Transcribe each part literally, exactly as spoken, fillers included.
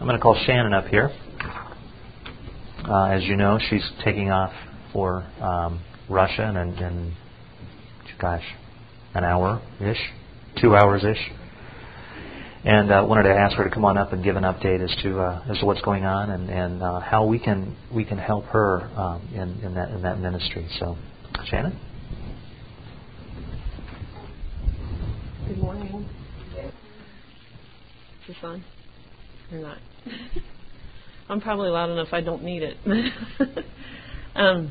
going to call Shannon up here. Uh, as you know, she's taking off for um, Russia in, in, gosh, an hour-ish, two hours-ish. And uh, wanted to ask her to come on up and give an update as to uh, as to what's going on and, and uh, how we can we can help her um, in, in that in that ministry. So, Shannon. Good morning. Is this on or not? I'm probably loud enough. I don't need it. um,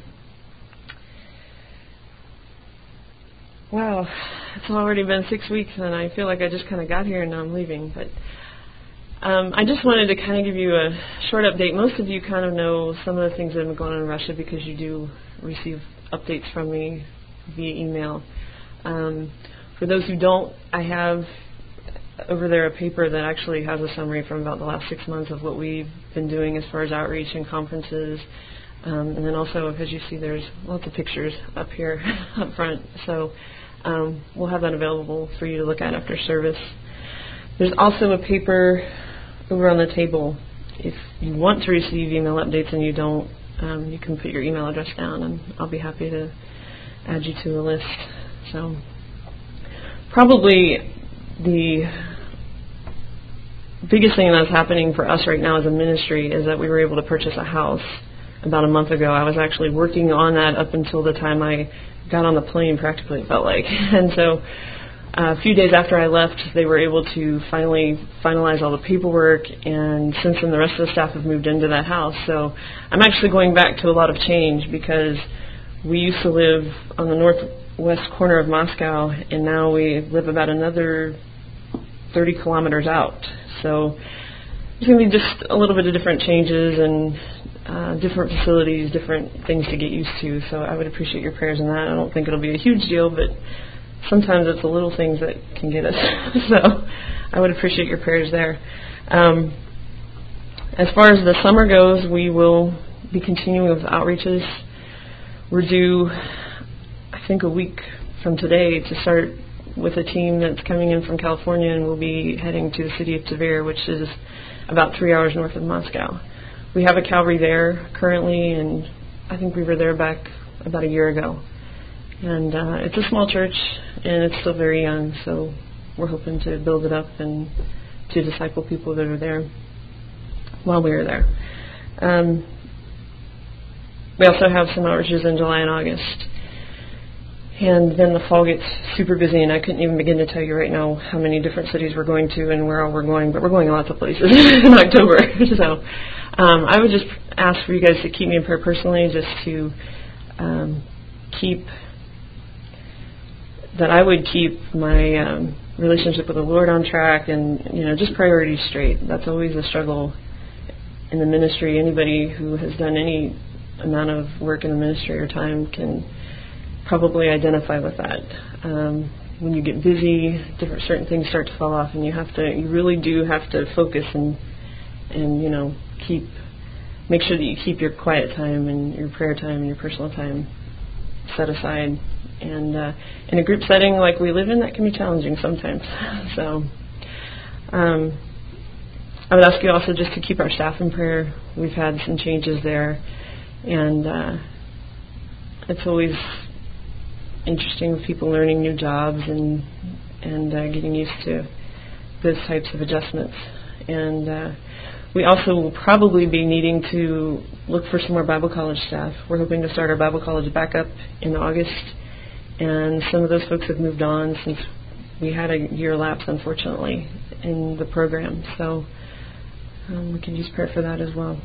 wow, it's already been six weeks, and I feel like I just kind of got here and now I'm leaving. But um, I just wanted to kind of give you a short update. Most of you kind of know some of the things that have been going on in Russia because you do receive updates from me via email. Um, for those who don't, I have over there a paper that actually has a summary from about the last six months of what we've been doing as far as outreach and conferences. Um, and then also, as you see, there's lots of pictures up here up front. So um, we'll have that available for you to look at after service. There's also a paper over on the table. If you want to receive email updates and you don't, um, you can put your email address down, and I'll be happy to add you to the list. So probably the biggest thing that's happening for us right now as a ministry is that we were able to purchase a house about a month ago. I was actually working on that up until the time I got on the plane, practically, it felt like. And so uh, a few days after I left, they were able to finally finalize all the paperwork, and since then the rest of the staff have moved into that house. So I'm actually going back to a lot of change because we used to live on the northwest corner of Moscow, and now we live about another thirty kilometers out. So there's going to be just a little bit of different changes and uh, different facilities, different things to get used to. So I would appreciate your prayers in that. I don't think it'll be a huge deal, but sometimes it's the little things that can get us. So I would appreciate your prayers there. Um, as far as the summer goes, we will be continuing with outreaches. We're due, I think, a week from today to start with a team that's coming in from California, and we'll be heading to the city of Tver, which is about three hours north of Moscow. We have a Calvary there currently, and I think we were there back about a year ago. And uh, it's a small church, and it's still very young, so we're hoping to build it up and to disciple people that are there while we are there. Um, we also have some outreaches in July and August. And then the fall gets super busy, and I couldn't even begin to tell you right now how many different cities we're going to and where all we're going, but we're going lots of places in October. So um, I would just ask for you guys to keep me in prayer personally, just to um, keep, that I would keep my um, relationship with the Lord on track and, you know, just priorities straight. That's always a struggle in the ministry. Anybody who has done any amount of work in the ministry or time can probably identify with that. Um, when you get busy, different certain things start to fall off, and you have to, you really do have to focus and, and you know, keep, make sure that you keep your quiet time and your prayer time and your personal time set aside. And uh, in a group setting like we live in, that can be challenging sometimes. So um, I would ask you also just to keep our staff in prayer. We've had some changes there, and uh, it's always interesting with people learning new jobs and and uh, getting used to those types of adjustments. And uh, we also will probably be needing to look for some more Bible college staff. We're hoping to start our Bible college back up in August, and some of those folks have moved on since we had a year lapse, unfortunately, in the program. So um, we can use prayer for that as well.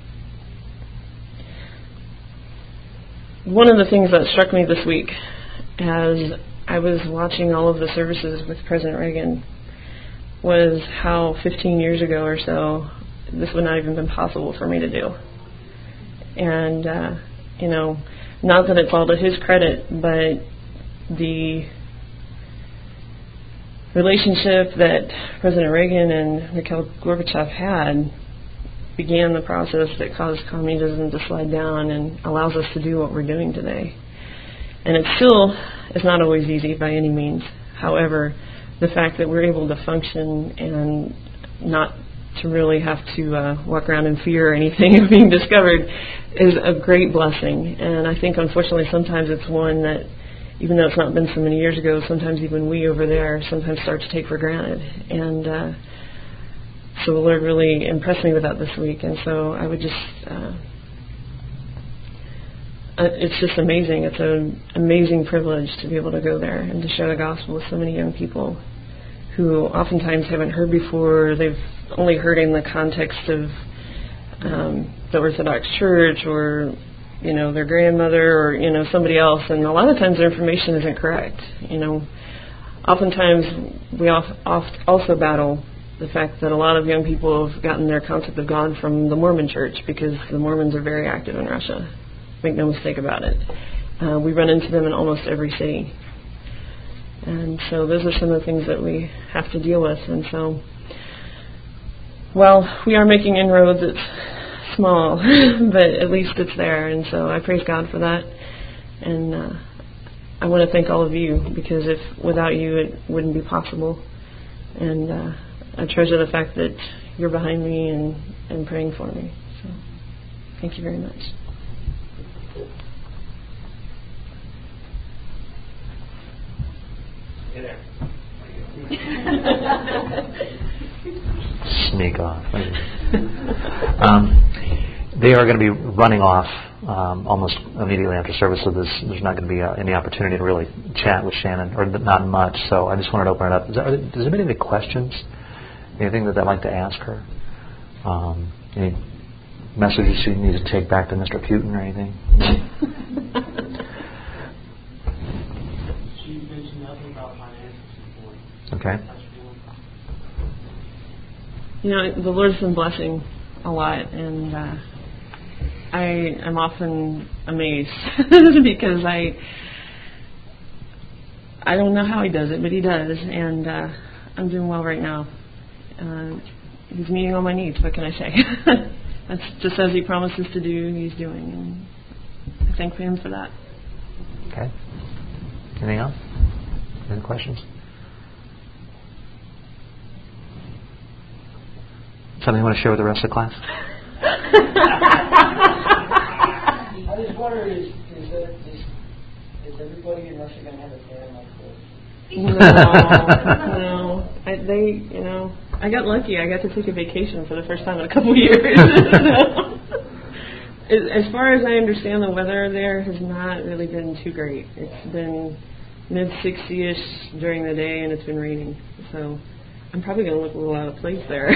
One of the things that struck me this week as I was watching all of the services with President Reagan was how fifteen years ago or so this would not even been possible for me to do. And, uh, you know, not that it's all to his credit, but the relationship that President Reagan and Mikhail Gorbachev had began the process that caused communism to slide down and allows us to do what we're doing today. And it still is not always easy by any means. However, the fact that we're able to function and not to really have to uh, walk around in fear or anything of being discovered is a great blessing. And I think, unfortunately, sometimes it's one that, even though it's not been so many years ago, sometimes even we over there sometimes start to take for granted. And uh, so the Lord really impressed me with that this week. And so I would just, uh, it's just amazing. It's an amazing privilege to be able to go there and to share the gospel with so many young people who oftentimes haven't heard before. They've only heard in the context of um, the Orthodox Church, or, you know, their grandmother, or, you know, somebody else. And a lot of times their information isn't correct. You know, oftentimes we oft, oft also battle the fact that a lot of young people have gotten their concept of God from the Mormon Church, because the Mormons are very active in Russia. Make no mistake about it. Uh, we run into them in almost every city. And so those are some of the things that we have to deal with. And so, well, we are making inroads. It's small, but at least it's there. And so I praise God for that. And uh, I want to thank all of you, because if without you it wouldn't be possible. And uh, I treasure the fact that you're behind me and, and praying for me. So thank you very much. Sneak off. um, they are going to be running off um, almost immediately after service, so there's, there's not going to be uh, any opportunity to really chat with Shannon, or not much. So I just wanted to open it up. Is there, does anybody have any questions? Anything that they'd like to ask her? Um, any messages you need to take back to Mister Putin or anything? Okay. You know, the Lord's been blessing a lot, and uh, I am often amazed because I I don't know how He does it, but He does, and uh, I'm doing well right now. Uh, he's meeting all my needs. What can I say? That's just as He promises to do. He's doing, and I thank Him for that. Okay. Anything else? Any questions? Something you want to share with the rest of the class? I just wonder, is, is, that, is, is everybody in Russia going to have a fan like this? No, no. I, they, you know, I got lucky. I got to take a vacation for the first time in a couple of years. So, as far as I understand, the weather there has not really been too great. It's been mid sixty-ish during the day, and it's been raining. So I'm probably going to look a little out of place there.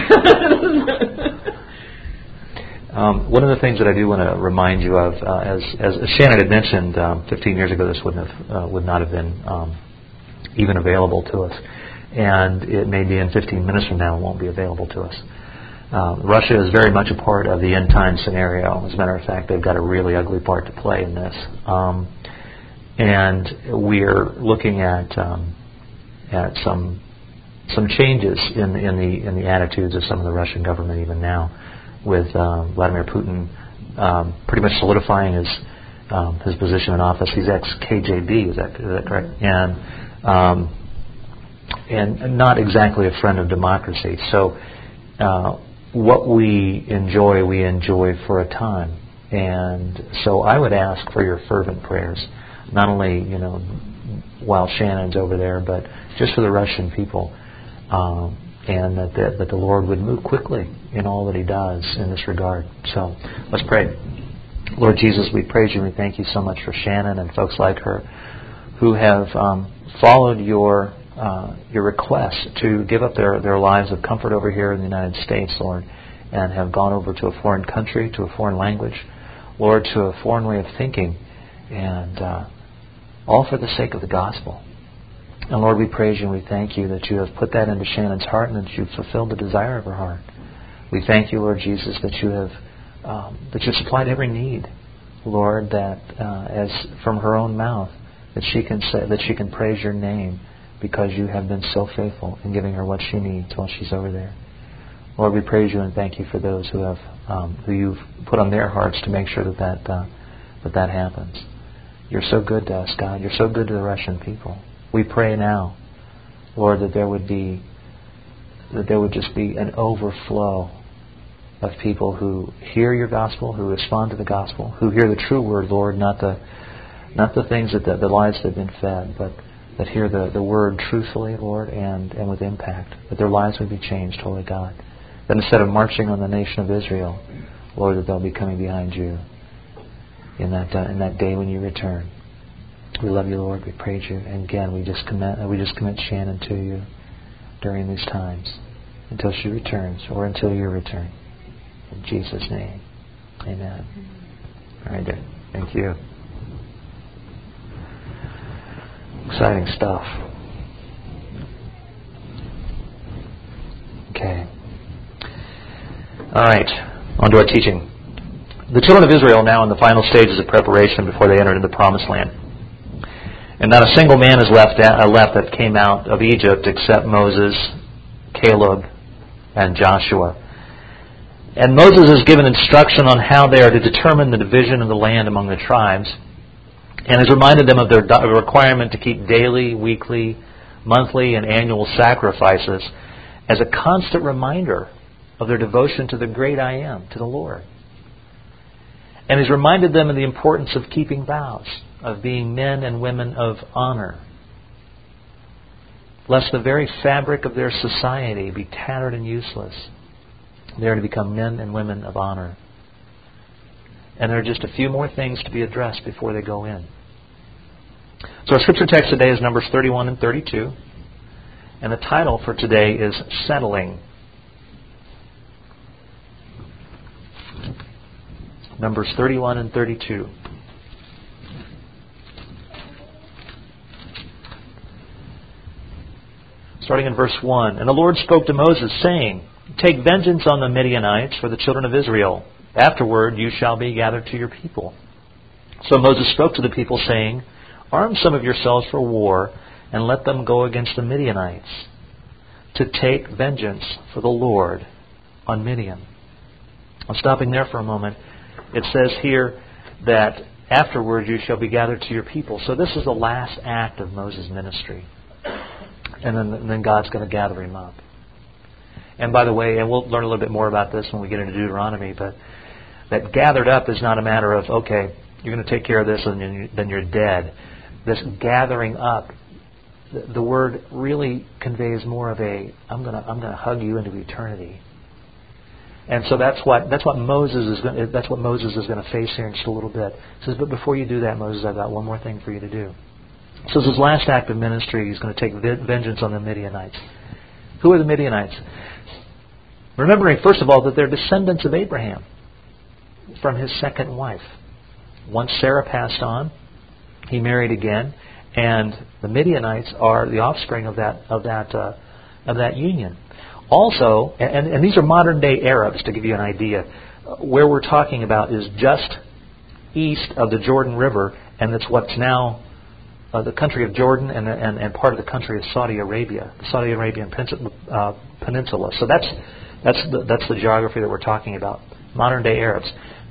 um, one of the things that I do want to remind you of, uh, as, as Shannon had mentioned, um, fifteen years ago, this wouldn't have uh, would not have been um, even available to us, and it may be in fifteen minutes from now it won't be available to us. Uh, Russia is very much a part of the end time scenario. As a matter of fact, they've got a really ugly part to play in this, um, and we're looking at um, at some. some changes in in the in the attitudes of some of the Russian government even now, with um, Vladimir Putin um, pretty much solidifying his um, his position in office. He's ex K G B, is that is that correct? And um, and not exactly a friend of democracy. So uh, what we enjoy, we enjoy for a time. And so I would ask for your fervent prayers, not only you know while Shannon's over there, but just for the Russian people. Um, and that the, that the Lord would move quickly in all that He does in this regard. So let's pray. Lord Jesus, we praise You and we thank You so much for Shannon and folks like her who have um, followed Your uh, Your request to give up their, their lives of comfort over here in the United States, Lord, and have gone over to a foreign country, to a foreign language, Lord, to a foreign way of thinking, and uh, all for the sake of the gospel. And Lord, we praise You and we thank You that You have put that into Shannon's heart and that You've fulfilled the desire of her heart. We thank You, Lord Jesus, that You have um, that You've supplied every need, Lord, that uh, as from her own mouth that she can say that she can praise Your name because You have been so faithful in giving her what she needs while she's over there. Lord, we praise You and thank You for those who have um, who You've put on their hearts to make sure that that uh, that that happens. You're so good to us, God. You're so good to the Russian people. We pray now, Lord, that there would be that there would just be an overflow of people who hear your gospel, who respond to the gospel, who hear the true word, Lord, not the not the things that the, the lies that have been fed, but that hear the, the word truthfully, Lord, and, and with impact. That their lives would be changed, Holy God. That instead of marching on the nation of Israel, Lord, that they'll be coming behind you in that uh, in that day when you return. We love you, Lord. We praise you. And again, we just commit we just commit Shannon to you during these times until she returns or until you return. In Jesus' name, amen. All right, dear. Thank you. Exciting stuff. Okay. All right. On to our teaching. The children of Israel are now in the final stages of preparation before they enter into the Promised Land. And not a single man is left, uh, left that came out of Egypt except Moses, Caleb, and Joshua. And Moses is given instruction on how they are to determine the division of the land among the tribes, and has reminded them of their requirement to keep daily, weekly, monthly, and annual sacrifices as a constant reminder of their devotion to the great I Am, to the Lord. And he's reminded them of the importance of keeping vows, of being men and women of honor, lest the very fabric of their society be tattered and useless. They are to become men and women of honor. And there are just a few more things to be addressed before they go in. So our scripture text today is Numbers thirty-one and thirty-two. And the title for today is Settling. Numbers thirty-one and thirty-two. Starting in verse one. And the Lord spoke to Moses, saying, Take vengeance on the Midianites for the children of Israel. Afterward you shall be gathered to your people. So Moses spoke to the people, saying, Arm some of yourselves for war, and let them go against the Midianites, to take vengeance for the Lord on Midian. I'm stopping there for a moment. It says here that afterward you shall be gathered to your people. So this is the last act of Moses' ministry. And then, and then God's going to gather him up. And by the way, and we'll learn a little bit more about this when we get into Deuteronomy, but that gathered up is not a matter of, okay, you're going to take care of this and then you're dead. This gathering up, the, the word really conveys more of a, I'm going to I'm going to hug you into eternity. And so that's what that's what Moses is going that's what Moses is going to face here in just a little bit. He says, but before you do that, Moses, I've got one more thing for you to do. So this is his last act of ministry. He's going to take vengeance on the Midianites. Who are the Midianites? Remembering, first of all, that they're descendants of Abraham from his second wife. Once Sarah passed on, he married again, and the Midianites are the offspring of that of that uh, of that union. Also, and, and these are modern day Arabs, to give you an idea. Where we're talking about is just east of the Jordan River, and it's what's now uh, the country of Jordan and, and and part of the country of Saudi Arabia, the Saudi Arabian uh, peninsula. So that's that's the, that's the geography that we're talking about. Modern day Arabs.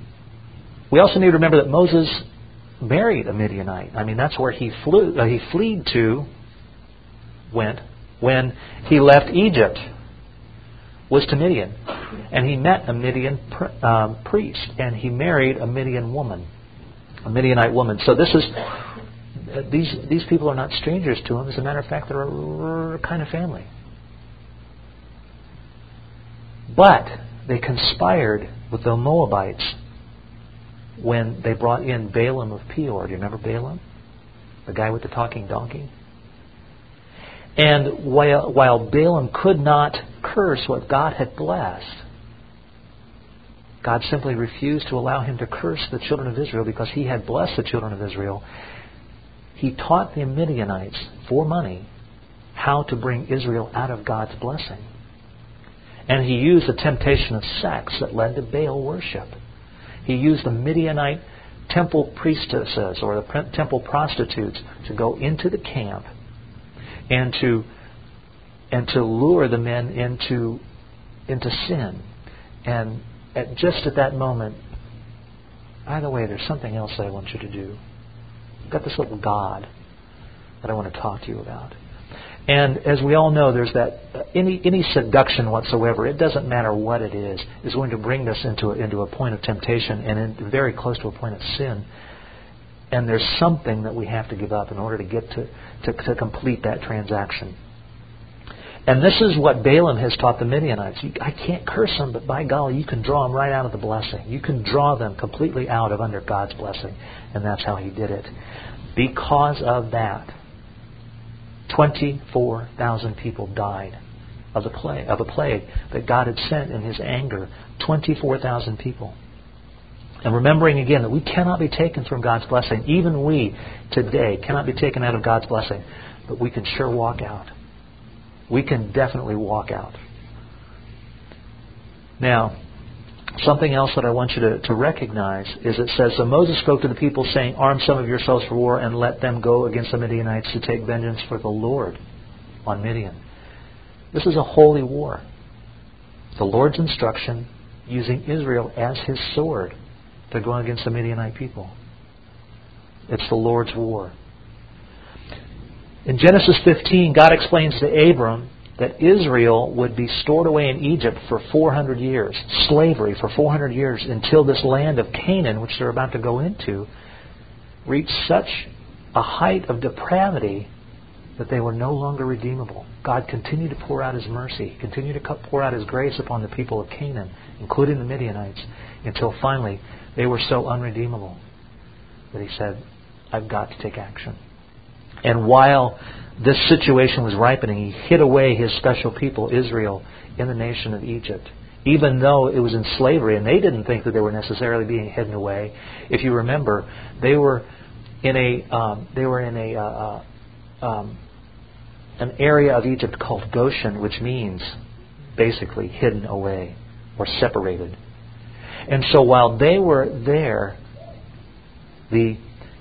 We also need to remember that Moses married a Midianite. I mean, that's where he flew. Uh, he fled to, went when he left Egypt, was to Midian, and he met a Midian pr- um, priest, and he married a Midian woman, a Midianite woman. So this is uh, these these people are not strangers to him. As a matter of fact, they're a, a kind of family. But they conspired with the Moabites when they brought in Balaam of Peor. Do you remember Balaam? The guy with the talking donkey? And while, while Balaam could not curse what God had blessed, God simply refused to allow him to curse the children of Israel because he had blessed the children of Israel. He taught the Midianites, for money, how to bring Israel out of God's blessing. And he used the temptation of sex that led to Baal worship. He used the Midianite temple priestesses or the temple prostitutes to go into the camp and to and to lure the men into into sin. And at just at that moment, by the way, there's something else that I want you to do. I've got this little god that I want to talk to you about. And as we all know, there's that uh, any any seduction whatsoever, it doesn't matter what it is, is going to bring us into a, into a point of temptation and in, very close to a point of sin. And there's something that we have to give up in order to get to, to, to complete that transaction. And this is what Balaam has taught the Midianites. You, I can't curse them, but by golly, you can draw them right out of the blessing. You can draw them completely out of under God's blessing. And that's how he did it. Because of that, twenty-four thousand people died of the plague, of a plague that God had sent in His anger. twenty-four thousand people. And remembering again that we cannot be taken from God's blessing. Even we today cannot be taken out of God's blessing. But we can sure walk out. We can definitely walk out. Now, something else that I want you to, to recognize is it says, so Moses spoke to the people saying, arm some of yourselves for war and let them go against the Midianites to take vengeance for the Lord on Midian. This is a holy war. The Lord's instruction using Israel as His sword to go against the Midianite people. It's the Lord's war. In Genesis fifteen, God explains to Abram that Israel would be stored away in Egypt for four hundred years, slavery for four hundred years, until this land of Canaan, which they're about to go into, reached such a height of depravity that they were no longer redeemable. God continued to pour out His mercy, continued to pour out His grace upon the people of Canaan, including the Midianites, until finally they were so unredeemable that He said, I've got to take action. And while this situation was ripening, He hid away His special people, Israel, in the nation of Egypt. Even though it was in slavery, and they didn't think that they were necessarily being hidden away. If you remember, they were in a um, they were in a uh, uh, um, an area of Egypt called Goshen, which means basically hidden away or separated. And so while they were there, the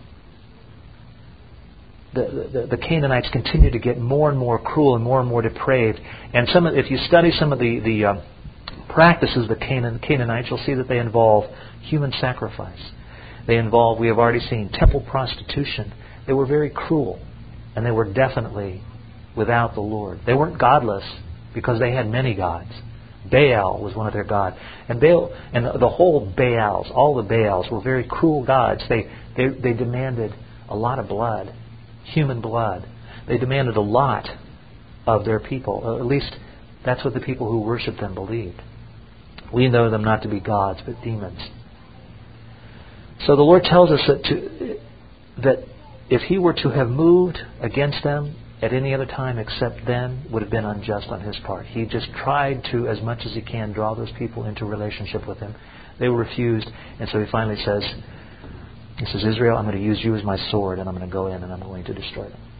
The, the, the Canaanites continued to get more and more cruel and more and more depraved. And some, of, if you study some of the, the uh, practices of the Canaan, Canaanites, you'll see that they involve human sacrifice. They involve, we have already seen, temple prostitution. They were very cruel. And they were definitely without the Lord. They weren't godless because they had many gods. Baal was one of their gods. And Baal, and the whole Baals, all the Baals were very cruel gods. They, they, they demanded a lot of blood. Human blood. They demanded a lot of their people. Or at least that's what the people who worshipped them believed. We know them not to be gods, but demons. So the Lord tells us that to, that if He were to have moved against them at any other time except then, would have been unjust on His part. He just tried to, as much as He can, draw those people into relationship with Him. They were refused, and so He finally says, He says, Israel, I'm going to use you as my sword, and I'm going to go in and I'm going to destroy them.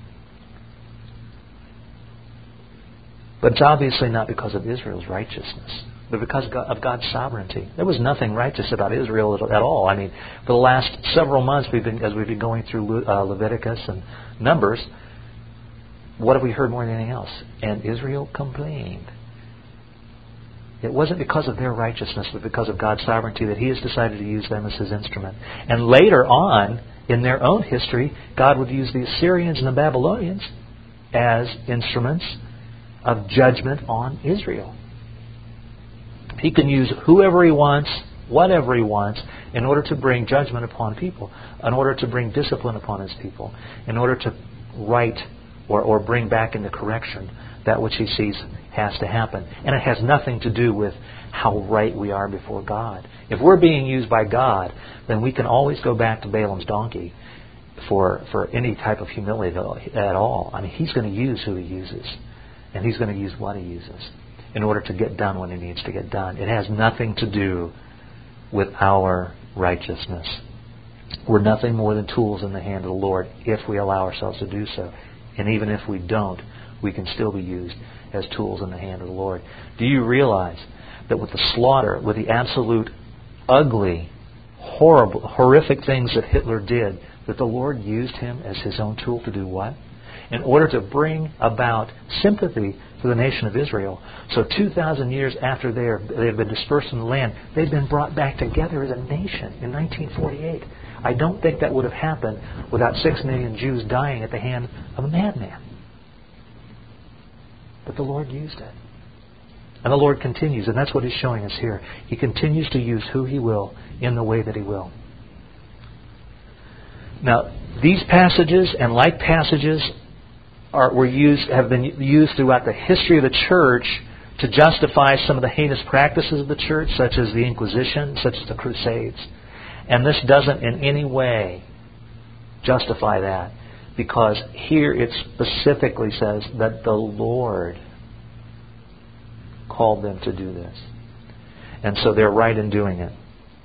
But it's obviously not because of Israel's righteousness, but because of God's sovereignty. There was nothing righteous about Israel at all. I mean, for the last several months, we've been, as we've been going through uh, Leviticus and Numbers, what have we heard more than anything else? And Israel complained. It wasn't because of their righteousness, but because of God's sovereignty that He has decided to use them as His instrument. And later on, in their own history, God would use the Assyrians and the Babylonians as instruments of judgment on Israel. He can use whoever He wants, whatever He wants, in order to bring judgment upon people, in order to bring discipline upon His people, in order to right or, or bring back into correction that which He sees has to happen. And it has nothing to do with how right we are before God. If we're being used by God, then we can always go back to Balaam's donkey for, for any type of humility at all. I mean, He's going to use who He uses. And He's going to use what He uses in order to get done what He needs to get done. It has nothing to do with our righteousness. We're nothing more than tools in the hand of the Lord if we allow ourselves to do so. And even if we don't, we can still be used as tools in the hand of the Lord. Do you realize that with the slaughter, with the absolute ugly, horrible, horrific things that Hitler did, that the Lord used him as His own tool to do what? In order to bring about sympathy for the nation of Israel. So two thousand years after they, are, they have been dispersed from the land, they've been brought back together as a nation in nineteen forty-eight. I don't think that would have happened without six million Jews dying at the hand of a madman. But the Lord used it. And the Lord continues, and that's what He's showing us here. He continues to use who He will in the way that He will. Now, these passages and like passages are were used have been used throughout the history of the church to justify some of the heinous practices of the church, such as the Inquisition, such as the Crusades. And this doesn't in any way justify that, because here it specifically says that the Lord called them to do this. And so they're right in doing it.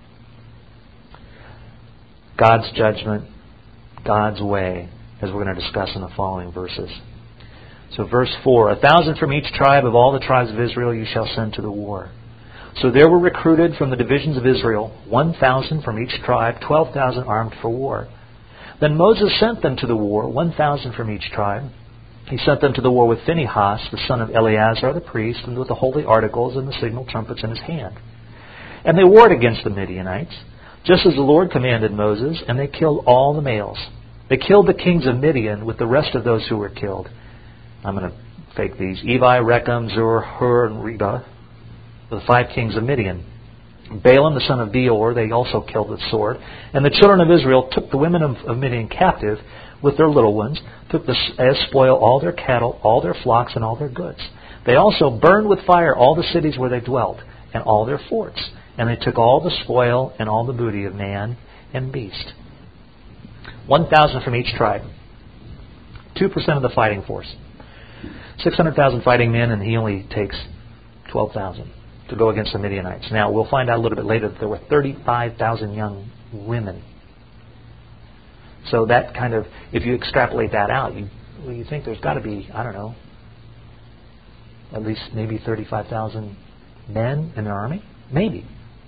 God's judgment, God's way, as we're going to discuss in the following verses. So verse four, a thousand from each tribe of all the tribes of Israel you shall send to the war. So there were recruited from the divisions of Israel one thousand from each tribe, twelve thousand armed for war. Then Moses sent them to the war, one thousand from each tribe. He sent them to the war with Phinehas, the son of Eleazar the priest, and with the holy articles and the signal trumpets in his hand. And they warred against the Midianites, just as the Lord commanded Moses, and they killed all the males. They killed the kings of Midian with the rest of those who were killed. I'm going to fake these. Evi, Rechem, Zur, Hur, and Reba, the five kings of Midian. Balaam, the son of Beor, they also killed with sword. And the children of Israel took the women of, of Midian captive with their little ones, took the, as spoil all their cattle, all their flocks, and all their goods. They also burned with fire all the cities where they dwelt, and all their forts. And they took all the spoil and all the booty of man and beast. One thousand from each tribe. Two percent of the fighting force. Six hundred thousand fighting men, and he only takes twelve thousand to go against the Midianites. Now, we'll find out a little bit later that there were thirty-five thousand young women. So that kind of, if you extrapolate that out, you well, you think there's got to be, I don't know, at least maybe thirty-five thousand men in the army? Maybe.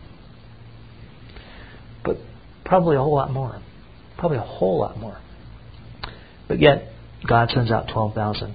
But probably a whole lot more. Probably a whole lot more. But yet, God sends out twelve thousand.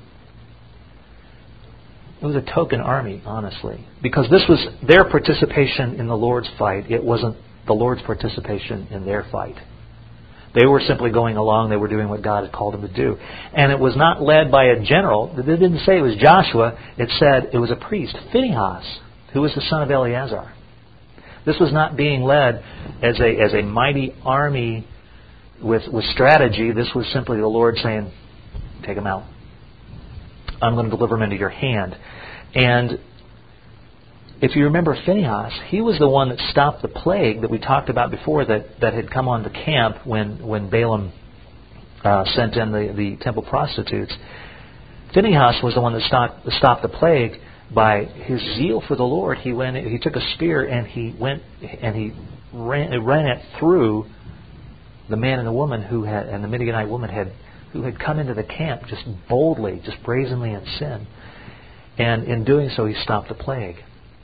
It was a token army, honestly, because this was their participation in the Lord's fight. It wasn't the Lord's participation in their fight. They were simply going along. They were doing what God had called them to do. And it was not led by a general. It didn't say it was Joshua. It said it was a priest, Phinehas, who was the son of Eleazar. This was not being led as a as a mighty army with, with strategy. This was simply the Lord saying, take them out. I'm going to deliver them into your hand. And if you remember Phinehas, he was the one that stopped the plague that we talked about before that, that had come on the camp when, when Balaam uh, sent in the, the temple prostitutes. Phinehas was the one that stopped, stopped the plague by his zeal for the Lord. He went, he took a spear and he went and he ran, ran it through the man and the woman who had, and the Midianite woman had, who had come into the camp just boldly, just brazenly in sin. And in doing so, he stopped the plague.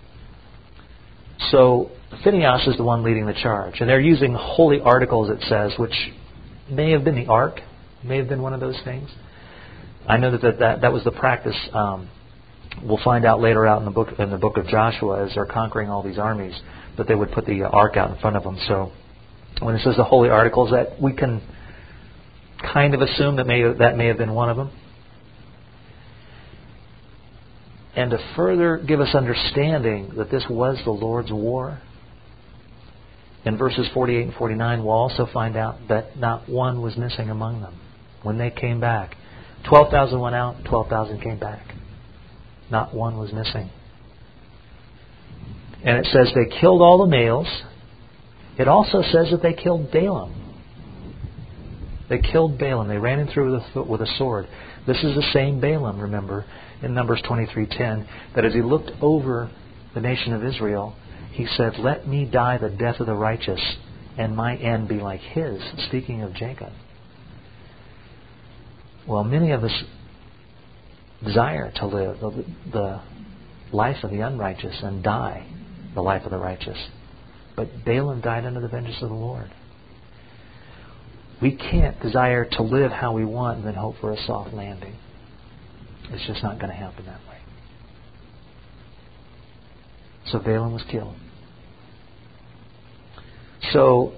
So Phinehas is the one leading the charge. And they're using holy articles, it says, which may have been the ark, may have been one of those things. I know that that, that, that was the practice. Um, we'll find out later out in the book in the book of Joshua as they're conquering all these armies, that they would put the ark out in front of them. So when it says the holy articles, that we can kind of assume that may that may have been one of them. And to further give us understanding that this was the Lord's war, in verses forty-eight and forty-nine, we'll also find out that not one was missing among them. When they came back, twelve thousand went out, twelve thousand came back. Not one was missing. And it says they killed all the males. It also says that they killed Balaam. They killed Balaam. They ran him through with a, with a sword. This is the same Balaam, remember, in Numbers twenty-three ten, that as he looked over the nation of Israel, he said, "Let me die the death of the righteous, and my end be like his," speaking of Jacob. Well, many of us desire to live the, the life of the unrighteous and die the life of the righteous. But Balaam died under the vengeance of the Lord. We can't desire to live how we want and then hope for a soft landing. It's just not going to happen that way. So Balaam was killed. So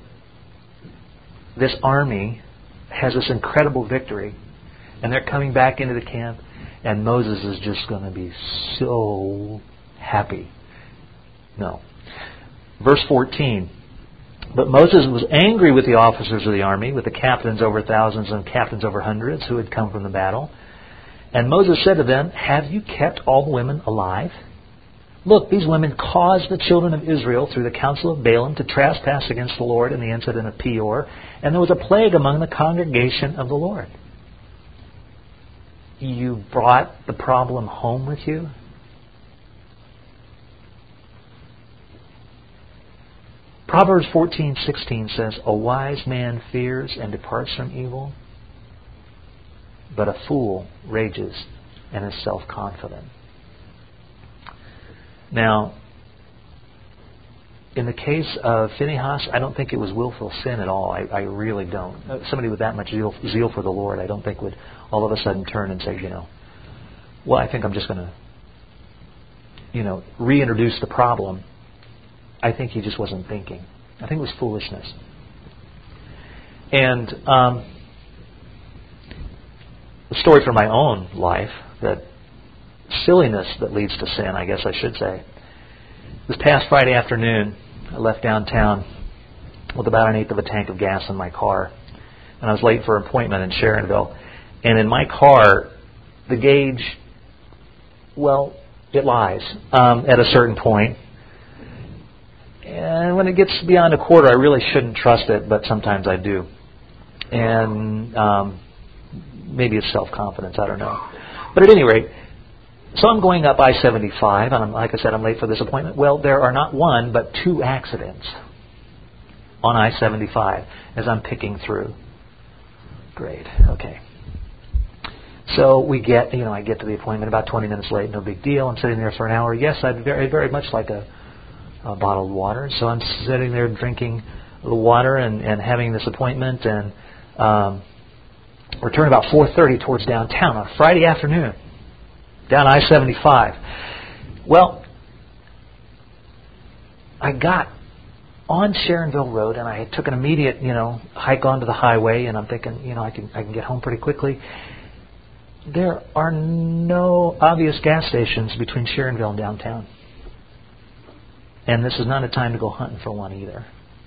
this army has this incredible victory, and they're coming back into the camp, and Moses is just going to be so happy. No. Verse fourteen. But Moses was angry with the officers of the army, with the captains over thousands and captains over hundreds who had come from the battle. And Moses said to them, have you kept all the women alive? Look, these women caused the children of Israel through the counsel of Balaam to trespass against the Lord in the incident of Peor, and there was a plague among the congregation of the Lord. You brought the problem home with you? Proverbs fourteen sixteen says, a wise man fears and departs from evil, but a fool rages and is self-confident. Now, in the case of Phinehas, I don't think it was willful sin at all. I, I really don't. Somebody with that much zeal, zeal for the Lord, I don't think would all of a sudden turn and say, you know, well, I think I'm just going to, you know, reintroduce the problem. I think he just wasn't thinking. I think it was foolishness. And um, the story from my own life, that silliness that leads to sin, I guess I should say. This past Friday afternoon, I left downtown with about an eighth of a tank of gas in my car. And I was late for an appointment in Sharonville. And in my car, the gauge, well, it lies um, at a certain point. And when it gets beyond a quarter, I really shouldn't trust it, but sometimes I do. And um, maybe it's self-confidence, I don't know. But at any rate, so I'm going up I seventy-five, and I'm, like I said, I'm late for this appointment. Well, there are not one, but two accidents on I seventy-five as I'm picking through. Great, okay. So we get, you know, I get to the appointment about twenty minutes late, no big deal. I'm sitting there for an hour. Yes, I'd very, very much like a Uh, bottled water. So I'm sitting there drinking the water and, and having this appointment, and um, return about four thirty towards downtown on a Friday afternoon, down I seventy-five. Well, I got on Sharonville Road, and I took an immediate, you know, hike onto the highway, and I'm thinking, you know, I can I can get home pretty quickly. There are no obvious gas stations between Sharonville and downtown. And this is not a time to go hunting for one either.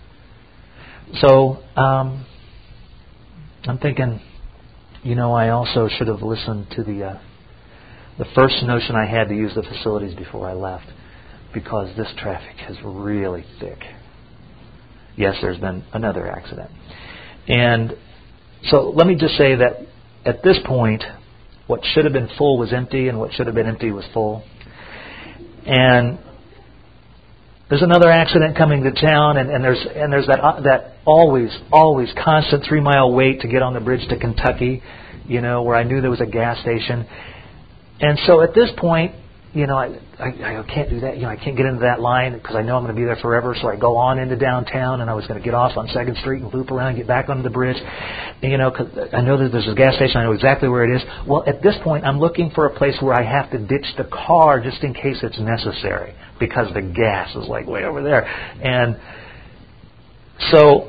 So um, I'm thinking, you know, I also should have listened to the uh, the first notion I had to use the facilities before I left, because this traffic is really thick. Yes, there's been another accident. And so let me just say that at this point, what should have been full was empty, and what should have been empty was full. And there's another accident coming to town, and, and there's and there's that uh, that always, always constant three-mile wait to get on the bridge to Kentucky, you know, where I knew there was a gas station. And so at this point, you know, I, I, I can't do that. You know, I can't get into that line because I know I'm going to be there forever. So I go on into downtown, and I was going to get off on second Street and loop around and get back onto the bridge. And, you know, cause I know that there's a gas station. I know exactly where it is. Well, at this point, I'm looking for a place where I have to ditch the car just in case it's necessary, because the gas is like way over there. And so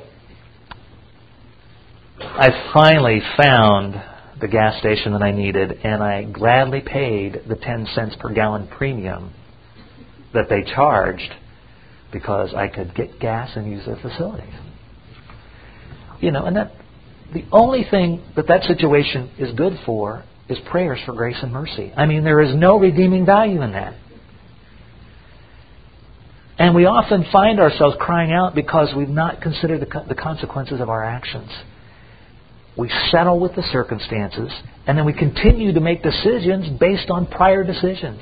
I finally found the gas station that I needed, and I gladly paid the ten cents per gallon premium that they charged because I could get gas and use their facilities. You know, and that the only thing that that situation is good for is prayers for grace and mercy. I mean, there is no redeeming value in that. And we often find ourselves crying out because we've not considered the, co- the consequences of our actions. We settle with the circumstances, and then we continue to make decisions based on prior decisions.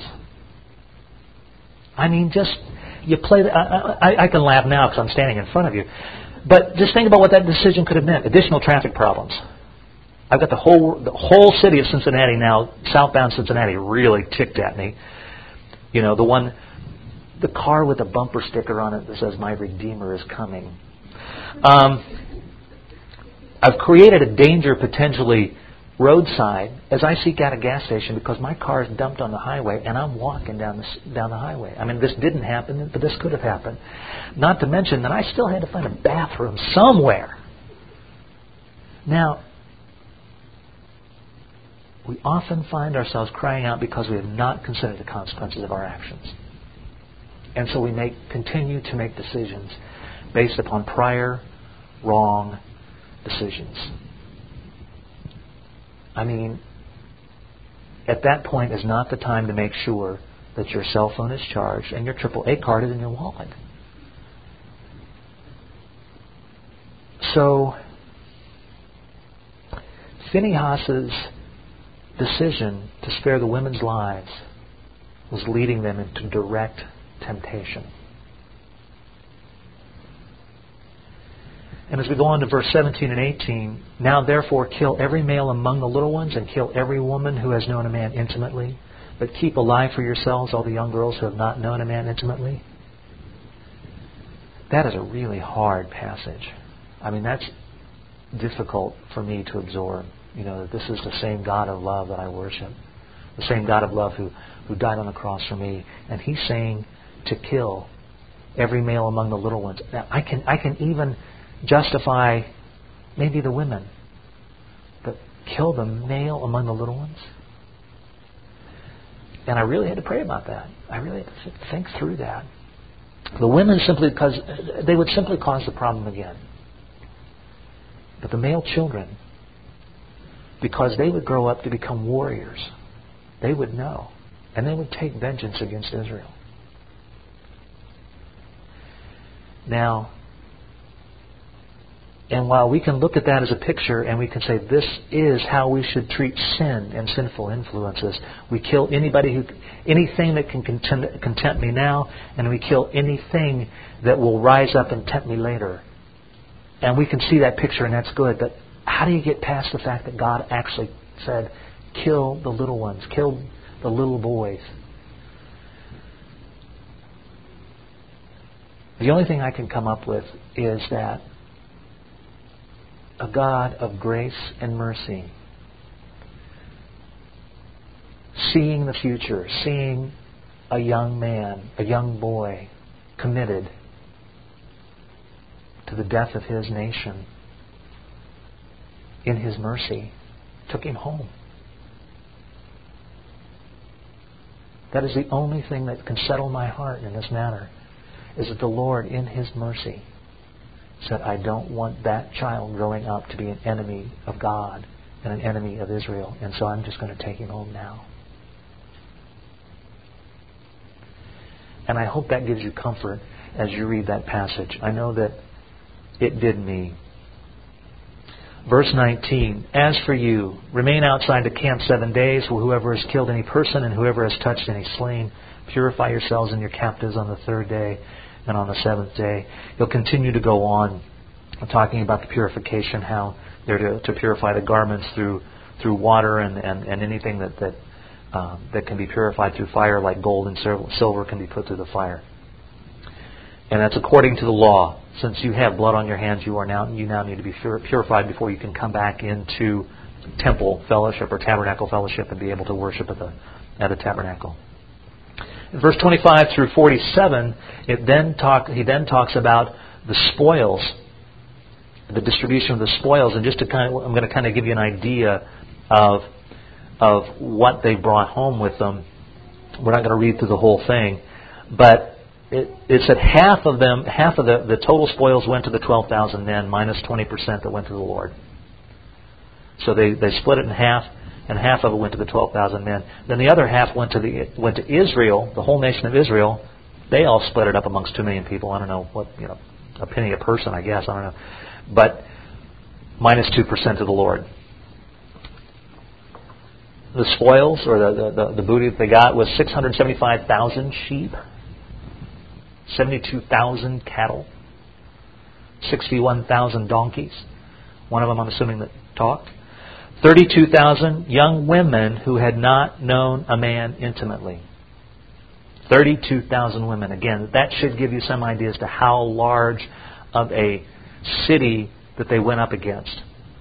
I mean, just, you play, the, I, I, I can laugh now because I'm standing in front of you, but just think about what that decision could have meant. Additional traffic problems. I've got the whole the whole city of Cincinnati now, southbound Cincinnati, really ticked at me. You know, the one, the car with the bumper sticker on it that says, "My Redeemer is coming." Um... I've created a danger potentially roadside as I seek out a gas station because my car is dumped on the highway and I'm walking down the, down the highway. I mean, this didn't happen, but this could have happened. Not to mention that I still had to find a bathroom somewhere. Now, we often find ourselves crying out because we have not considered the consequences of our actions. And so we make continue to make decisions based upon prior wrong decisions. I mean, at that point is not the time to make sure that your cell phone is charged and your triple A card is in your wallet. So, Phinehas's decision to spare the women's lives was leading them into direct temptation. And as we go on to verse seventeen and eighteen, now therefore kill every male among the little ones and kill every woman who has known a man intimately, but keep alive for yourselves all the young girls who have not known a man intimately. That is a really hard passage. I mean, that's difficult for me to absorb. You know, that this is the same God of love that I worship. The same God of love who, who died on the cross for me. And He's saying to kill every male among the little ones. Now, I can I can even justify maybe the women. But kill the male among the little ones? And I really had to pray about that. I really had to think through that. The women simply because they would simply cause the problem again. But the male children, because they would grow up to become warriors, they would know. And they would take vengeance against Israel. Now, and while we can look at that as a picture and we can say this is how we should treat sin and sinful influences, we kill anybody who, anything that can content, content me now, and we kill anything that will rise up and tempt me later. And we can see that picture, and that's good. But how do you get past the fact that God actually said, kill the little ones, kill the little boys? The only thing I can come up with is that a God of grace and mercy, seeing the future, seeing a young man, a young boy, committed to the death of his nation, in His mercy, took him home. That is the only thing that can settle my heart in this matter, is that the Lord, in His mercy, said, I don't want that child growing up to be an enemy of God and an enemy of Israel, and so I'm just going to take him home now. And I hope that gives you comfort as you read that passage. I know that it did me. Verse nineteen, as for you, remain outside the camp seven days, for whoever has killed any person and whoever has touched any slain, purify yourselves and your captives on the third day and on the seventh day. He'll continue to go on talking about the purification, how they're to, to purify the garments through through water and, and, and anything that that, um, that can be purified through fire, like gold and silver can be put through the fire. And that's according to the law. Since you have blood on your hands, you are now you now need to be purified before you can come back into temple fellowship or tabernacle fellowship and be able to worship at the at the tabernacle. In verse twenty-five through forty-seven, it then talk he then talks about the spoils, the distribution of the spoils, and just to kind of, I'm going to kind of give you an idea of of what they brought home with them. We're not going to read through the whole thing, but It, it said half of them, half of the, the total spoils went to the twelve thousand men, minus twenty percent that went to the Lord. So they, they split it in half, and half of it went to the twelve thousand men. Then the other half went to the went to Israel, the whole nation of Israel. They all split it up amongst two million people. I don't know what, you know, a penny a person, I guess. I don't know, but minus two percent to the Lord. The spoils, or the the, the booty that they got, was six hundred seventy-five thousand sheep. seventy-two thousand cattle, sixty-one thousand donkeys, one of them I'm assuming that talked, thirty-two thousand young women who had not known a man intimately. thirty-two thousand women. Again, that should give you some idea as to how large of a city that they went up against.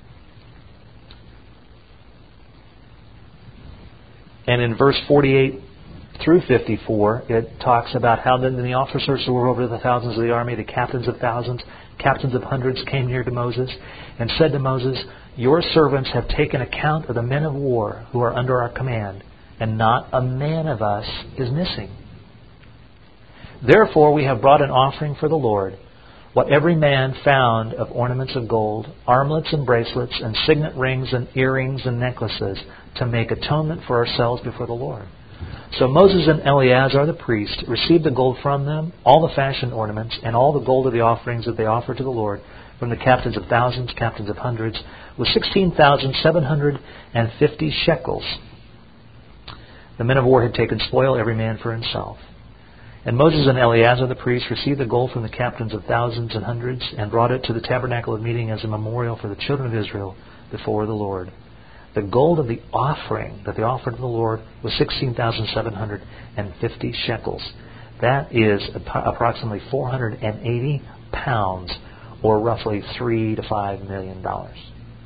And in verse forty-eight through fifty-four, it talks about how then the officers who were over the thousands of the army, the captains of thousands, captains of hundreds came near to Moses and said to Moses, "Your servants have taken account of the men of war who are under our command, and not a man of us is missing. Therefore we have brought an offering for the Lord, what every man found of ornaments of gold, armlets and bracelets, and signet rings and earrings and necklaces, to make atonement for ourselves before the Lord." So Moses and Eleazar the priest received the gold from them, all the fashion ornaments, and all the gold of the offerings that they offered to the Lord, from the captains of thousands, captains of hundreds, was sixteen thousand seven hundred fifty shekels. The men of war had taken spoil, every man for himself. And Moses and Eleazar the priest received the gold from the captains of thousands and hundreds, and brought it to the tabernacle of meeting as a memorial for the children of Israel before the Lord. The gold of the offering that they offered to the Lord was sixteen thousand seven hundred fifty shekels. That is approximately four hundred eighty pounds, or roughly three to five million dollars.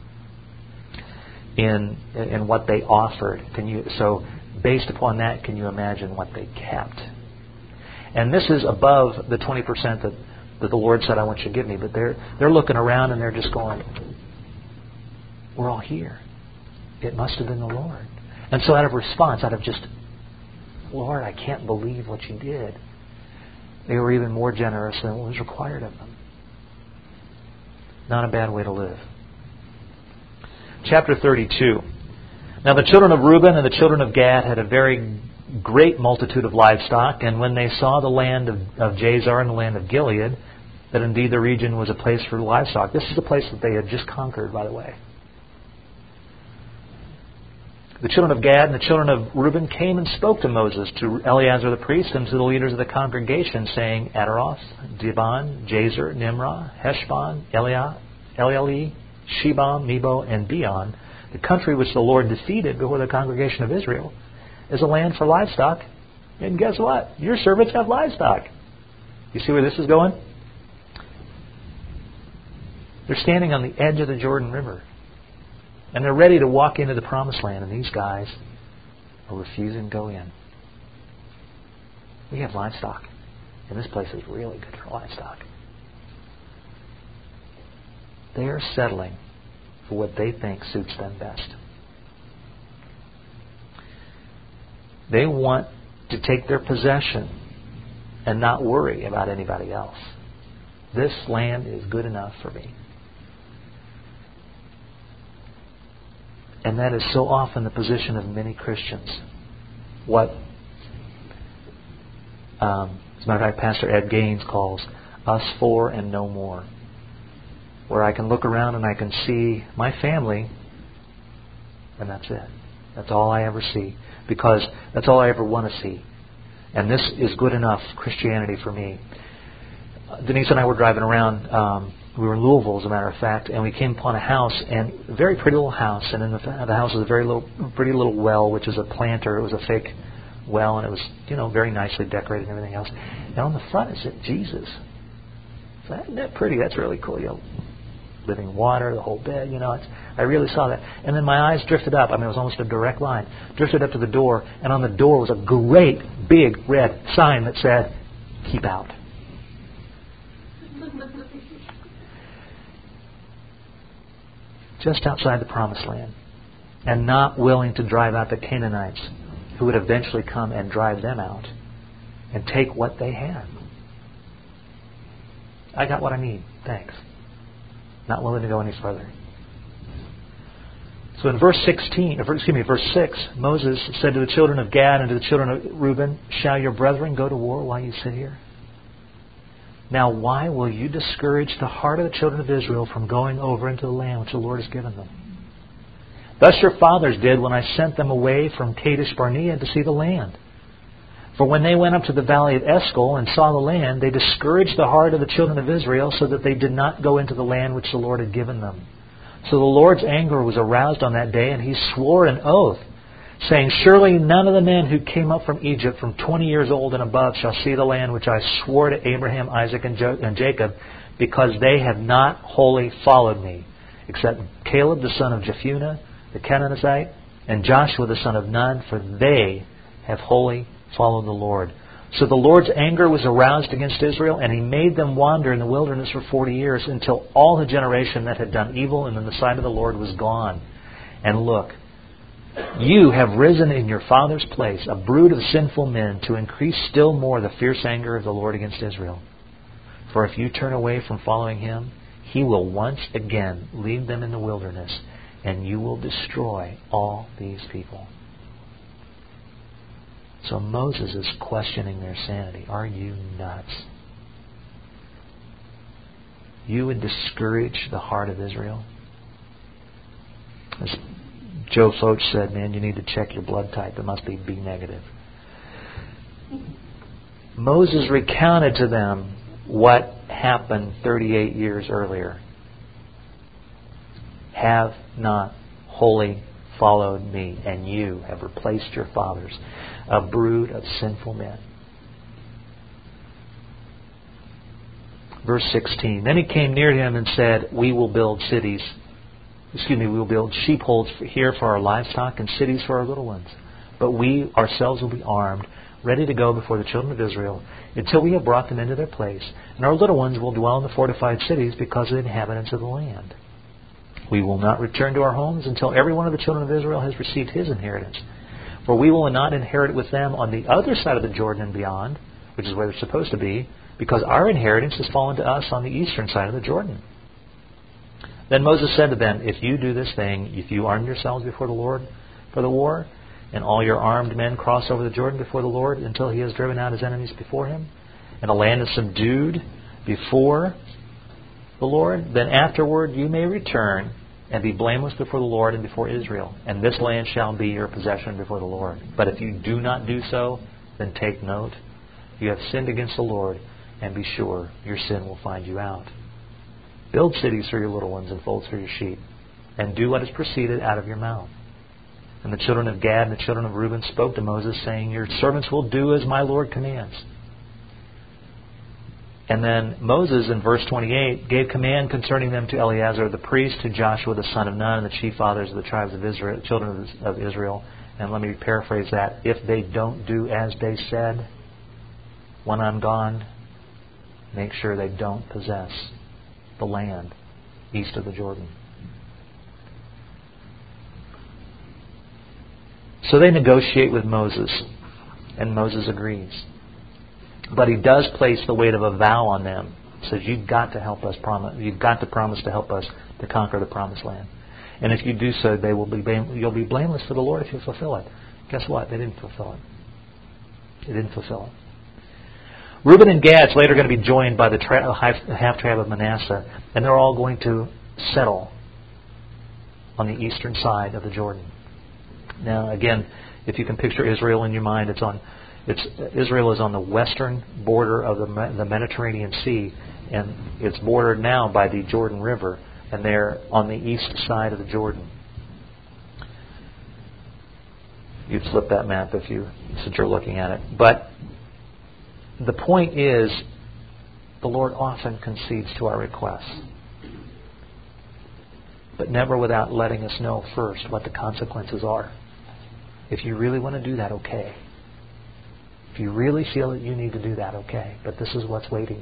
In in what they offered, can you? So, based upon that, can you imagine what they kept? And this is above the twenty percent that, that the Lord said, "I want you to give me." But they're they're looking around and they're just going, "We're all here. It must have been the Lord." And so out of response, out of just, "Lord, I can't believe what you did," they were even more generous than what was required of them. Not a bad way to live. Chapter thirty-two. Now the children of Reuben and the children of Gad had a very great multitude of livestock, and when they saw the land of, of Jazer and the land of Gilead, that indeed the region was a place for livestock. This is a place that they had just conquered, by the way. The children of Gad and the children of Reuben came and spoke to Moses, to Eleazar the priest, and to the leaders of the congregation, saying, "Adaroth, Dibon, Jazer, Nimrah, Heshbon, Eliah, Elealeh, Shebam, Nebo, and Beon, the country which the Lord defeated before the congregation of Israel, is a land for livestock. And guess what? Your servants have livestock." You see where this is going? They're standing on the edge of the Jordan River. And they're ready to walk into the promised land. And these guys are refusing to go in. We have livestock. And this place is really good for livestock. They are settling for what they think suits them best. They want to take their possession and not worry about anybody else. This land is good enough for me. And that is so often the position of many Christians. What, um, as a matter of fact, Pastor Ed Gaines calls us for and no more. Where I can look around and I can see my family, and that's it. That's all I ever see. Because that's all I ever want to see. And this is good enough Christianity for me. Denise and I were driving around. Um, we were in Louisville, as a matter of fact, and we came upon a house, and a very pretty little house. And in the, the house was a very little, pretty little well, which is a planter. It was a fake well, and it was, you know, very nicely decorated and everything else. And on the front it said Jesus. So isn't that pretty? That's really cool. You know, living water, the whole bed. You know, it's, I really saw that. And then my eyes drifted up. I mean, it was almost a direct line. Drifted up to the door, and on the door was a great big red sign that said, "Keep out." Just outside the promised land, and not willing to drive out the Canaanites who would eventually come and drive them out and take what they had. I got what I need, thanks. Not willing to go any further. So in verse sixteen, excuse me, verse six, Moses said to the children of Gad and to the children of Reuben, "Shall your brethren go to war while you sit here? Now why will you discourage the heart of the children of Israel from going over into the land which the Lord has given them? Thus your fathers did when I sent them away from Kadesh Barnea to see the land. For when they went up to the valley of Eshcol and saw the land, they discouraged the heart of the children of Israel so that they did not go into the land which the Lord had given them. So the Lord's anger was aroused on that day, and He swore an oath, saying, Surely none of the men who came up from Egypt from twenty years old and above shall see the land which I swore to Abraham, Isaac, and, jo- and Jacob, because they have not wholly followed me, except Caleb the son of Jephunneh, the Kenizzite, and Joshua the son of Nun, for they have wholly followed the Lord. So the Lord's anger was aroused against Israel, and He made them wander in the wilderness for forty years until all the generation that had done evil and in the sight of the Lord was gone. And look, you have risen in your father's place, a brood of sinful men, to increase still more the fierce anger of the Lord against Israel. For if you turn away from following Him, He will once again lead them in the wilderness, and you will destroy all these people. So Moses is questioning their sanity. Are you nuts? You would discourage the heart of Israel? As Joe Foch said, man, you need to check your blood type. It must be B negative. Moses recounted to them what happened thirty-eight years earlier. Have not wholly followed me, and you have replaced your fathers, a brood of sinful men. Verse sixteen. Then he came near him and said, we will build cities. Excuse me, we will build sheepfolds here for our livestock and cities for our little ones. But we ourselves will be armed, ready to go before the children of Israel, until we have brought them into their place. And our little ones will dwell in the fortified cities because of the inhabitants of the land. We will not return to our homes until every one of the children of Israel has received his inheritance. For we will not inherit with them on the other side of the Jordan and beyond, which is where they're supposed to be, because our inheritance has fallen to us on the eastern side of the Jordan. Then Moses said to them, if you do this thing, if you arm yourselves before the Lord for the war, and all your armed men cross over the Jordan before the Lord until He has driven out His enemies before Him, and the land is subdued before the Lord, then afterward you may return and be blameless before the Lord and before Israel, and this land shall be your possession before the Lord. But if you do not do so, then take note, you have sinned against the Lord, and be sure your sin will find you out. Build cities for your little ones and folds for your sheep, and do what is proceeded out of your mouth. And the children of Gad and the children of Reuben spoke to Moses, saying, your servants will do as my Lord commands. And then Moses, in verse twenty-eight, gave command concerning them to Eleazar the priest, to Joshua the son of Nun, and the chief fathers of the tribes of Israel, children of Israel. And let me paraphrase that. If they don't do as they said, when I'm gone, make sure they don't possess the land east of the Jordan. So they negotiate with Moses, and Moses agrees. But he does place the weight of a vow on them. He says, you've got to help us promise. You've got to promise to help us to conquer the promised land. And if you do so, they will be you'll be blameless for the Lord if you fulfill it. Guess what? They didn't fulfill it. They didn't fulfill it. Reuben and Gad's later going to be joined by the tra- half tribe of Manasseh, and they're all going to settle on the eastern side of the Jordan. Now, again, if you can picture Israel in your mind, it's on. It's, Israel is on the western border of the, the Mediterranean Sea, and it's bordered now by the Jordan River, and they're on the east side of the Jordan. You'd flip that map if you, since you're looking at it. But the point is, the Lord often concedes to our requests, but never without letting us know first what the consequences are. If you really want to do that, okay. If you really feel that you need to do that, okay. But this is what's waiting you.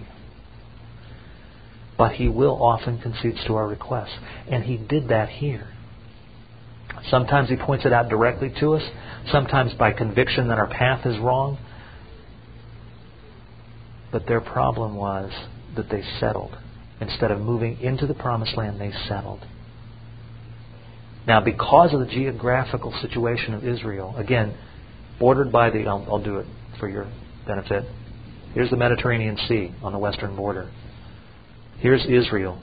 But He will often concede to our requests. And He did that here. Sometimes He points it out directly to us. Sometimes by conviction that our path is wrong. But their problem was that they settled. Instead of moving into the promised land, they settled. Now, because of the geographical situation of Israel, again, bordered by the, I'll, I'll do it for your benefit. Here's the Mediterranean Sea on the western border. Here's Israel.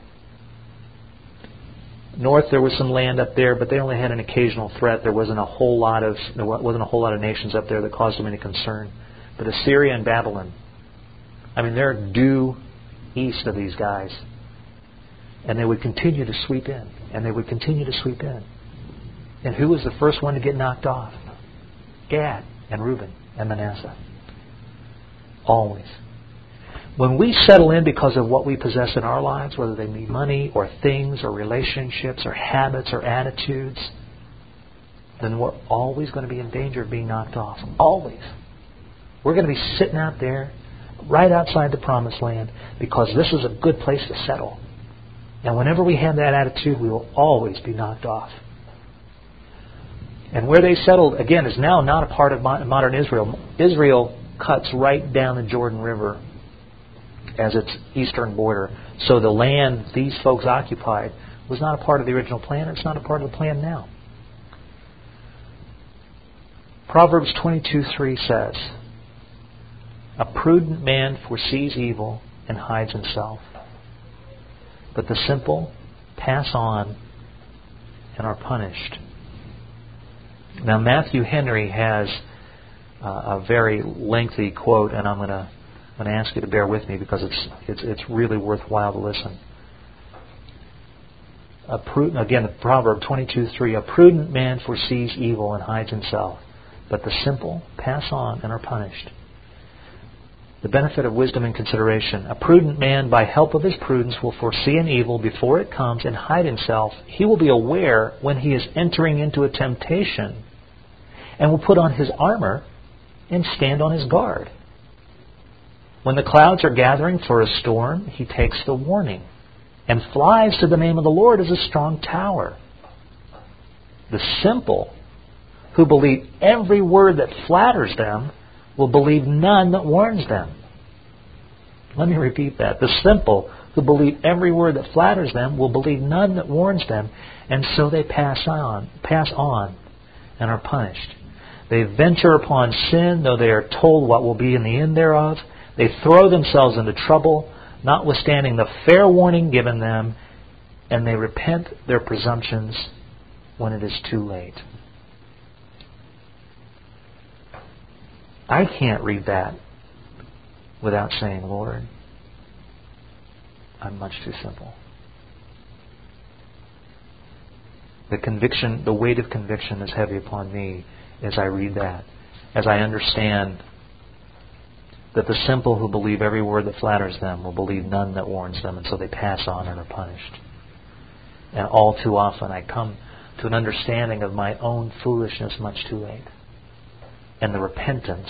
North, there was some land up there, but they only had an occasional threat. There wasn't a whole lot of there wasn't a whole lot of nations up there that caused them any concern. But Assyria and Babylon, I mean, they're due east of these guys, and they would continue to sweep in, and they would continue to sweep in. And who was the first one to get knocked off? Gad and Reuben and Manasseh. Always. When we settle in because of what we possess in our lives, whether they be money or things or relationships or habits or attitudes, then we're always going to be in danger of being knocked off. Always. We're going to be sitting out there right outside the promised land because this is a good place to settle. And whenever we have that attitude, we will always be knocked off. And where they settled, again, is now not a part of modern Israel. Israel cuts right down the Jordan River as its eastern border. So the land these folks occupied was not a part of the original plan. It's not a part of the plan now. Proverbs twenty-two three says, "A prudent man foresees evil and hides himself, but the simple pass on and are punished." Now Matthew Henry has uh, a very lengthy quote, and I'm going to I'm going to ask you to bear with me because it's it's it's really worthwhile to listen. A prudent, again, the proverb twenty-two three, "A prudent man foresees evil and hides himself, but the simple pass on and are punished." The benefit of wisdom and consideration. A prudent man, by help of his prudence, will foresee an evil before it comes and hide himself. He will be aware when he is entering into a temptation and will put on his armor and stand on his guard. When the clouds are gathering for a storm, he takes the warning and flies to the name of the Lord as a strong tower. The simple, who believe every word that flatters them, will believe none that warns them. Let me repeat that. The simple, who believe every word that flatters them, will believe none that warns them, and so they pass on, pass on, and are punished. They venture upon sin, though they are told what will be in the end thereof. They throw themselves into trouble, notwithstanding the fair warning given them, and they repent their presumptions when it is too late. I can't read that without saying, Lord, I'm much too simple. The conviction, the weight of conviction is heavy upon me as I read that, as I understand that the simple who believe every word that flatters them will believe none that warns them, and so they pass on and are punished. And all too often I come to an understanding of my own foolishness much too late. And the repentance,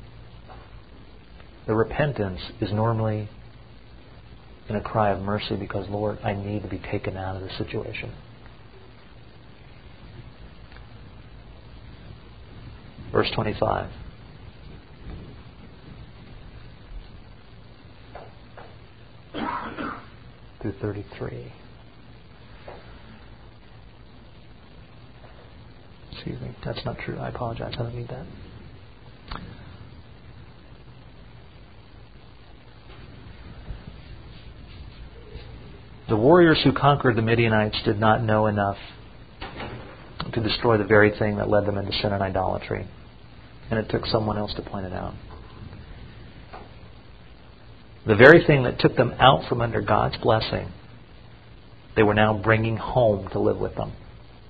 the repentance is normally in a cry of mercy because, Lord, I need to be taken out of this situation. Verse twenty-five. Through thirty-three. Excuse me, that's not true. I apologize. I don't need that. The warriors who conquered the Midianites did not know enough to destroy the very thing that led them into sin and idolatry. And it took someone else to point it out. The very thing that took them out from under God's blessing, they were now bringing home to live with them.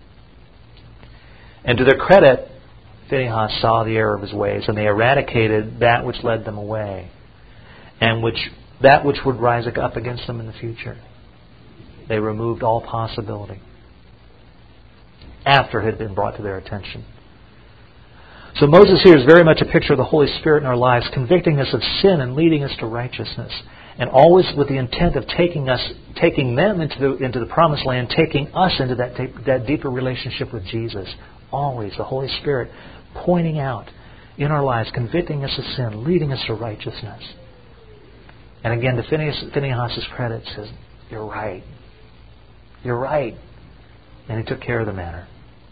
And to their credit, Phinehas saw the error of his ways, and they eradicated that which led them away, and which that which would rise up against them in the future. They removed all possibility after it had been brought to their attention. So Moses here is very much a picture of the Holy Spirit in our lives, convicting us of sin and leading us to righteousness, and always with the intent of taking us, taking them into the into the promised land, taking us into that that deeper relationship with Jesus. Always the Holy Spirit pointing out in our lives, convicting us of sin, leading us to righteousness. And again, to Phinehas, Phinehas' credit, says, "You're right. You're right," and he took care of the matter.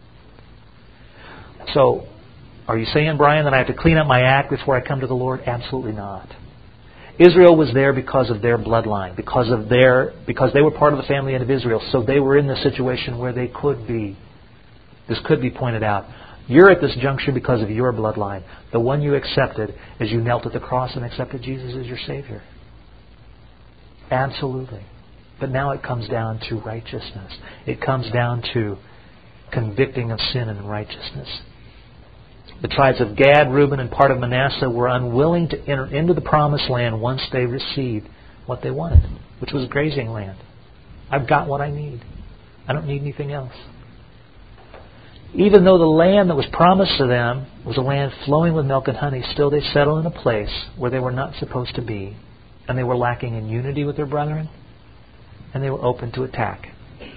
So, are you saying, Brian, that I have to clean up my act before I come to the Lord? Absolutely not. Israel was there because of their bloodline, because of their, because they were part of the family of Israel, so they were in the situation where they could be. This could be pointed out. You're at this juncture because of your bloodline, the one you accepted as you knelt at the cross and accepted Jesus as your Savior. Absolutely. But now it comes down to righteousness. It comes down to convicting of sin and righteousness. The tribes of Gad, Reuben, and part of Manasseh were unwilling to enter into the promised land once they received what they wanted, which was grazing land. I've got what I need. I don't need anything else. Even though the land that was promised to them was a land flowing with milk and honey, still they settled in a place where they were not supposed to be. And they were lacking in unity with their brethren. And they were open to attack.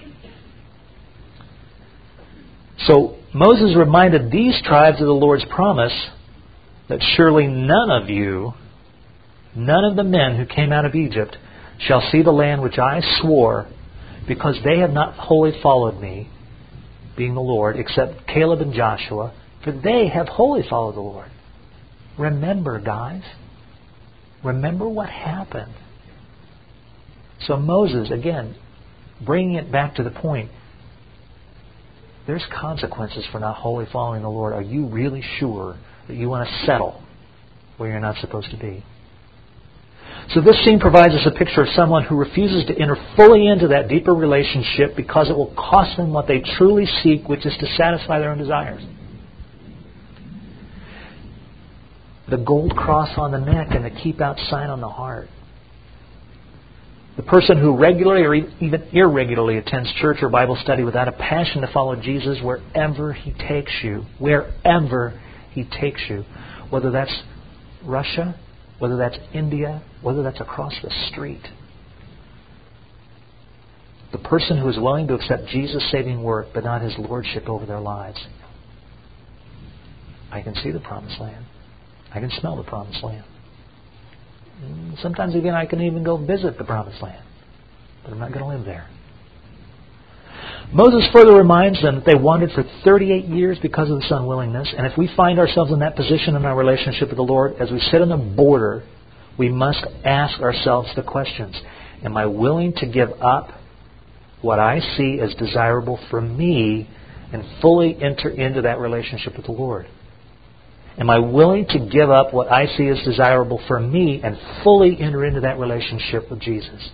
So Moses reminded these tribes of the Lord's promise that surely none of you, none of the men who came out of Egypt, shall see the land which I swore, because they have not wholly followed me, being the Lord, except Caleb and Joshua, for they have wholly followed the Lord. Remember, guys. Remember what happened. So Moses, again, bringing it back to the point, there's consequences for not wholly following the Lord. Are you really sure that you want to settle where you're not supposed to be? So this scene provides us a picture of someone who refuses to enter fully into that deeper relationship because it will cost them what they truly seek, which is to satisfy their own desires. The gold cross on the neck and the keep out sign on the heart. The person who regularly or even irregularly attends church or Bible study without a passion to follow Jesus wherever He takes you, wherever He takes you, whether that's Russia, whether that's India, whether that's across the street. The person who is willing to accept Jesus' saving work but not His lordship over their lives. I can see the promised land. I can smell the promised land. Sometimes even I can even go visit the promised land. But I'm not going to live there. Moses further reminds them that they wandered for thirty-eight years because of this unwillingness. And if we find ourselves in that position in our relationship with the Lord, as we sit on the border, we must ask ourselves the questions. Am I willing to give up what I see as desirable for me and fully enter into that relationship with the Lord? Am I willing to give up what I see as desirable for me and fully enter into that relationship with Jesus?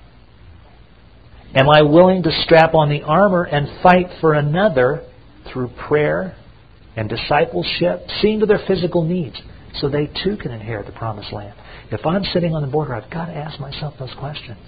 Am I willing to strap on the armor and fight for another through prayer and discipleship, seeing to their physical needs, so they too can inherit the promised land? If I'm sitting on the border, I've got to ask myself those questions.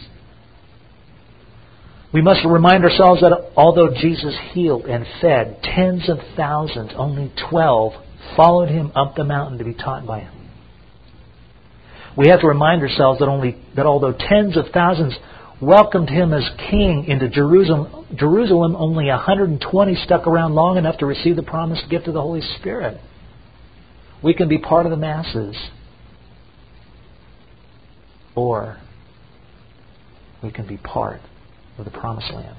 We must remind ourselves that although Jesus healed and fed tens of thousands, only twelve followed Him up the mountain to be taught by Him. We have to remind ourselves that only that although tens of thousands welcomed Him as King into Jerusalem, Jerusalem, only one hundred twenty stuck around long enough to receive the promised gift of the Holy Spirit. We can be part of the masses, or we can be part of the promised land.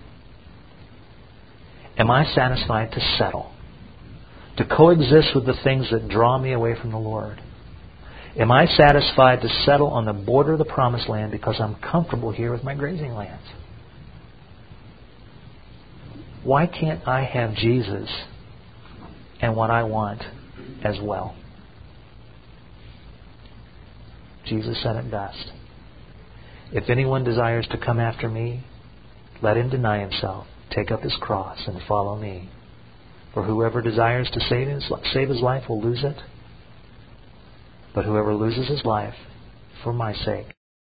Am I satisfied to settle? To coexist with the things that draw me away from the Lord? Am I satisfied to settle on the border of the promised land because I'm comfortable here with my grazing lands? Why can't I have Jesus and what I want as well? Jesus said it best. If anyone desires to come after me, let him deny himself, take up his cross, and follow me. For whoever desires to save his, save his life will lose it. But whoever loses his life for my sake